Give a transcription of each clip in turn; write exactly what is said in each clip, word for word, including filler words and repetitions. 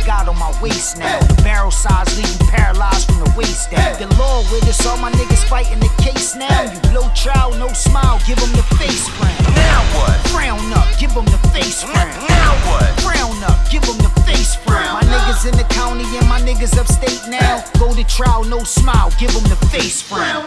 got on my waist now. The barrel size leave you paralyzed from the waist down. The law with us, all my niggas fighting the case now. You blow trial, no smile, give them the face frown. Now what? Frown up, give them the face frown. Now what? Frown up, give them the face frown. My niggas in the county and my niggas upstate now. Go to trial, no smile, give them the face frown.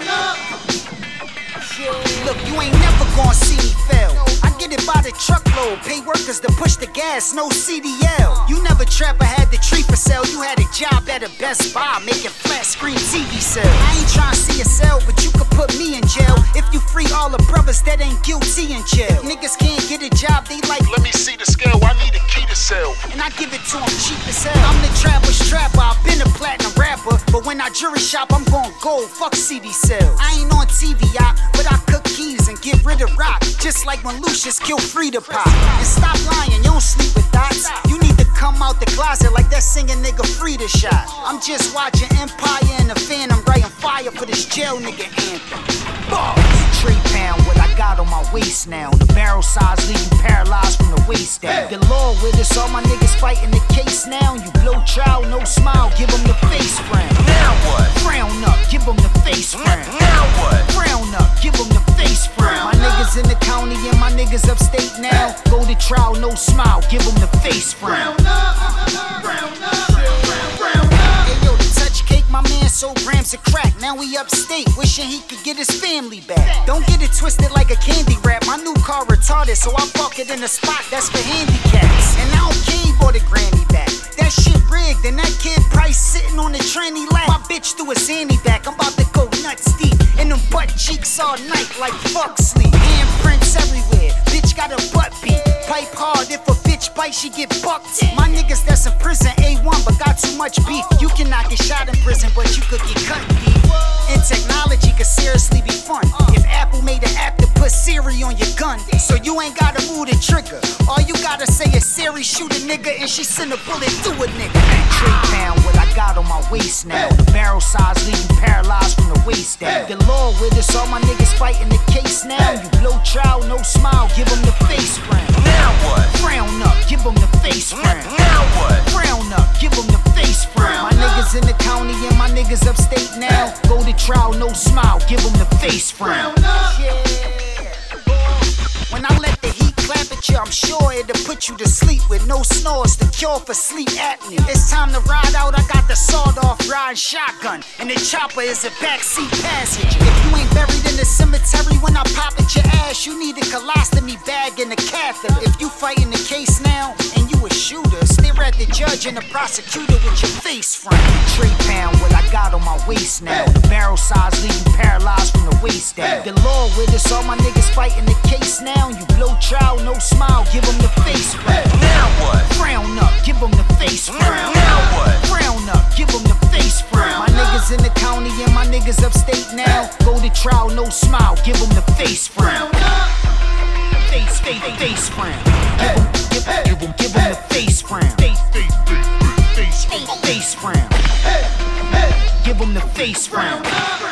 Look, you ain't never gonna see me fail. I get it by the truckload, pay workers to push the gas, no C D L. You never trap, I had the tree for sale. You had a job at a Best Buy, making flat screen T V sales. I ain't tryna see a cell, but you could put me in jail if you free all the brothers that ain't guilty in jail. Niggas can't get a job, they like, let me see the scale, I need a key to sell. And I give it to them cheap as hell. I'm the trapper's trapper, I've been a platinum rapper, but when I jury shop, I'm going gold, fuck C D sales. I ain't on T V, I, but I cook keys and get rid of rock, just like when Lucius killed Frida Pop. And stop lying, you don't sleep with dots. You need to come out the closet like that singing nigga Frida shot. I'm just watching Empire and the Phantom writing fire for this jail nigga anthem. Trade pound, what I got on my waist now. The barrel size leave you paralyzed from the waist down. The law with us, all my niggas fighting the case now. You blow trial, no smile, give them the face frown. Now what? Frown up, give them the face frown. Now what? Frown up, give them the face frown. My niggas in the county and my niggas upstate now. Go to trial, no smile, give them the face frown. Hey yo, the touch cake, my man sold grams of crack. Now he upstate, wishing he could get his family back. Don't get it twisted like a candy wrap. My new car retarded, so I park it in a spot that's for handicaps. And I don't care he bought a granny back. That shit rigged, and that kid Price sitting on the tranny lap. My bitch threw his handy back, I'm about to go nuts deep. And them butt cheeks all night like fuck sleep. Handprints everywhere, bitch got a butt beat. Pipe hard, if a bitch bite, she get bucked. My niggas that's in prison, A one, but got too much beef. You cannot get shot in prison, but you could get cut deep. And technology could seriously be fun if Apple made an app to put Siri on your gun. So you ain't gotta move the trigger. All you gotta say is Siri shoot a nigga and she send a bullet through a nigga. Trade pound, what I got on my waist now. The barrel size leave you paralyzed from the waist down. The law with us, all my niggas fighting the case now. You blow trial, no smile, give them the face frown. Now what? Frown up, give them the face frown. Now what? Frown up, give them the face frown. My niggas in the county and my niggas upstate now. Go to trial, no smile, give them the face frown. Yeah. When I let the heat clap at you, I'm sure it'll put you to sleep with no snores, the cure for sleep apnea. It's time to ride out, I got the sawed-off riding shotgun, and the chopper is a backseat passenger. If you ain't buried in the cemetery when I pop at your ass, you need a colostomy bag and a catheter. If you fighting the case now, and you a shooter, stare at the judge and the prosecutor with your face front. Trade pound, what I got on my waist now. The barrel size leave you paralyzed from the waist down. The law with us, all my niggas fighting the case now. You blow trial, no smile, give them the face frown. Now what? Frown up, give them the face frown. Now what? Frown up, give them the face frown. My niggas in the county and my niggas upstate now. Go to trial, no smile, give them the face frown. Face, face, face frown. Give them, give, give them, give them the face frown. Face, face, face, face, face frown. Give them the face frown.